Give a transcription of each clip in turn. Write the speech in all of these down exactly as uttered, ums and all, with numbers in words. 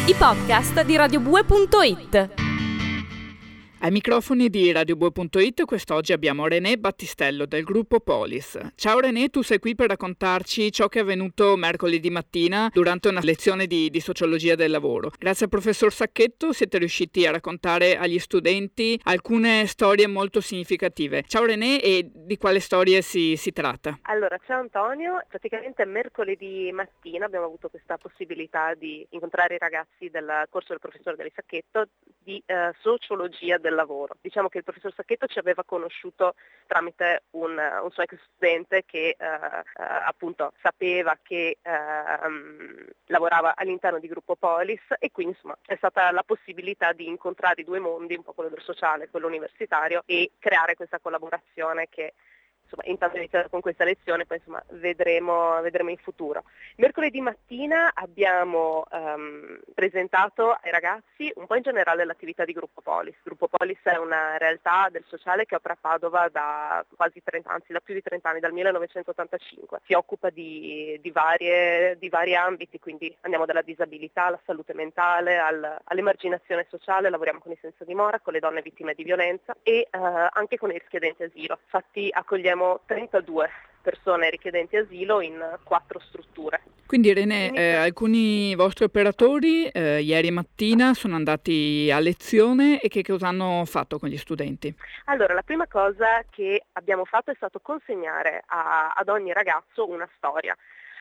i podcast di radio bue punto it. Ai microfoni di radio bue punto it quest'oggi abbiamo René Battistello del gruppo Polis. Ciao René, tu sei qui per raccontarci ciò che è avvenuto mercoledì mattina durante una lezione di, di sociologia del lavoro. Grazie al professor Sacchetto siete riusciti a raccontare agli studenti alcune storie molto significative. Ciao René, e di quale storie si, si tratta? Allora, ciao Antonio, praticamente mercoledì mattina abbiamo avuto questa possibilità di incontrare i ragazzi del corso del professore Del Sacchetto di eh, sociologia del lavoro. Diciamo che il professor Sacchetto ci aveva conosciuto tramite un, un suo ex studente che eh, eh, appunto sapeva che eh, um, lavorava all'interno di Gruppo Polis, e quindi insomma è stata la possibilità di incontrare i due mondi, un po' quello del sociale e quello universitario, e creare questa collaborazione che insomma intanto è iniziata con questa lezione, poi insomma vedremo, vedremo in futuro. Mercoledì mattina abbiamo um, presentato ai ragazzi un po' in generale l'attività di Gruppo Polis. Gruppo Polis è una realtà del sociale che opera a Padova da quasi trenta anni, da più di trenta anni, dal millenovecentottantacinque. Si occupa di, di, varie, di vari ambiti, quindi andiamo dalla disabilità alla salute mentale, al, all'emarginazione sociale, lavoriamo con i senza dimora, con le donne vittime di violenza e uh, anche con i richiedenti asilo. Infatti accogliamo trentadue persone richiedenti asilo in quattro strutture. Quindi René, eh, alcuni vostri operatori eh, ieri mattina sono andati a lezione, e che cosa hanno fatto con gli studenti? Allora, la prima cosa che abbiamo fatto è stato consegnare a, ad ogni ragazzo una storia.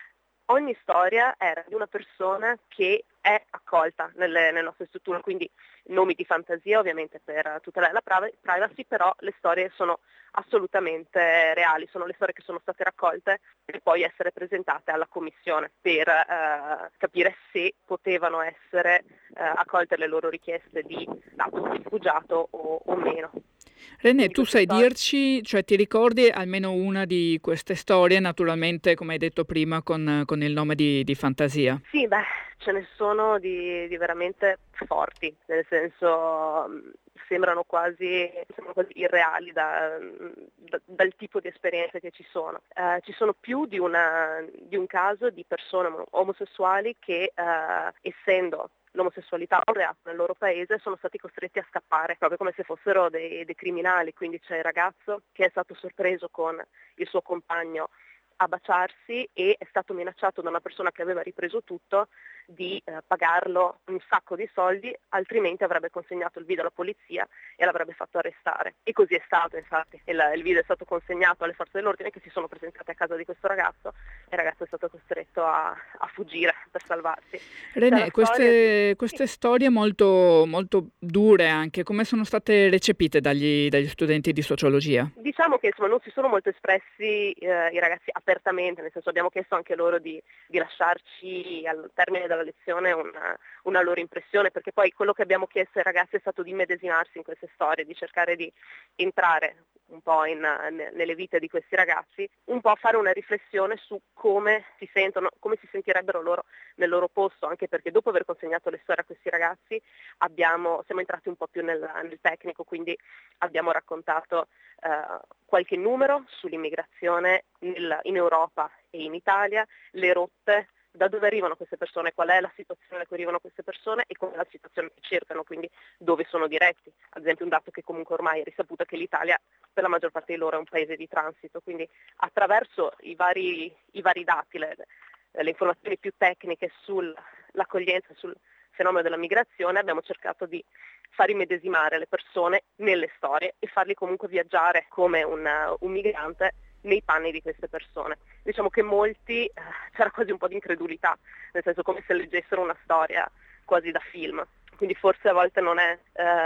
Ogni storia era di una persona che è accolta nelle, nelle nostre strutture, quindi nomi di fantasia ovviamente per tutelare la privacy, però le storie sono assolutamente reali, sono le storie che sono state raccolte per poi essere presentate alla commissione per eh, capire se potevano essere eh, accolte le loro richieste di status di rifugiato o, o meno. René, tu sai dirci, cioè ti ricordi almeno una di queste storie, naturalmente come hai detto prima con, con il nome di, di fantasia? Sì, beh, ce ne sono di, di veramente forti, nel senso sembrano quasi, sembrano quasi irreali da, da, dal tipo di esperienze che ci sono. Uh, ci sono più di, una, di un caso di persone omosessuali che uh, essendo l'omosessualità un reato nel loro paese sono stati costretti a scappare, proprio come se fossero dei, dei criminali. Quindi c'è il ragazzo che è stato sorpreso con il suo compagno a baciarsi e è stato minacciato da una persona che aveva ripreso tutto di eh, pagarlo un sacco di soldi, altrimenti avrebbe consegnato il video alla polizia e l'avrebbe fatto arrestare. E così è stato, infatti. Il, il video è stato consegnato alle forze dell'ordine, che si sono presentate a casa di questo ragazzo, e il ragazzo è stato costretto a, a fuggire per salvarsi. René, queste, di... queste sì. storie molto, molto dure anche, come sono state recepite dagli, dagli studenti di sociologia? Diciamo che insomma non si sono molto espressi eh, i ragazzi apertamente, nel senso abbiamo chiesto anche loro di, di lasciarci al termine della lezione una, una loro impressione, perché poi quello che abbiamo chiesto ai ragazzi è stato di medesimarsi in queste storie, di cercare di entrare un po' in, ne, nelle vite di questi ragazzi, un po' fare una riflessione su come si sentono, come si sentirebbero loro nel loro posto, anche perché dopo aver consegnato le storie a questi ragazzi abbiamo, siamo entrati un po' più nel, nel tecnico, quindi abbiamo raccontato eh, qualche numero sull'immigrazione nel, in Europa e in Italia, le rotte, da dove arrivano queste persone, qual è la situazione da cui arrivano queste persone e qual è la situazione che cercano, quindi dove sono diretti. Ad esempio un dato che comunque ormai è risaputo, che l'Italia per la maggior parte di loro è un paese di transito, quindi attraverso i vari, i vari dati, le, le informazioni più tecniche sull'accoglienza, sul fenomeno della migrazione, abbiamo cercato di far immedesimare le persone nelle storie e farli comunque viaggiare come un, un migrante nei panni di queste persone. Diciamo che molti, eh, c'era quasi un po' di incredulità, nel senso come se leggessero una storia quasi da film, quindi forse a volte non è,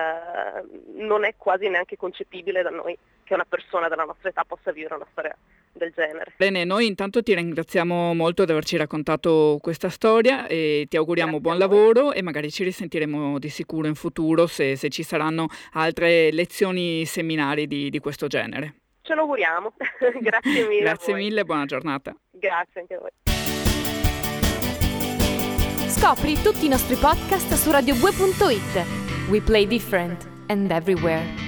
eh, non è quasi neanche concepibile da noi che una persona della nostra età possa vivere una storia del genere. Bene, noi intanto ti ringraziamo molto di averci raccontato questa storia e ti auguriamo Grazie buon lavoro, e magari ci risentiremo di sicuro in futuro se, se ci saranno altre lezioni, seminari di, di questo genere. Ce lo auguriamo. Grazie mille. Grazie mille, buona giornata. Grazie anche a voi. Scopri tutti i nostri podcast su radio bue punto it. We play different and everywhere.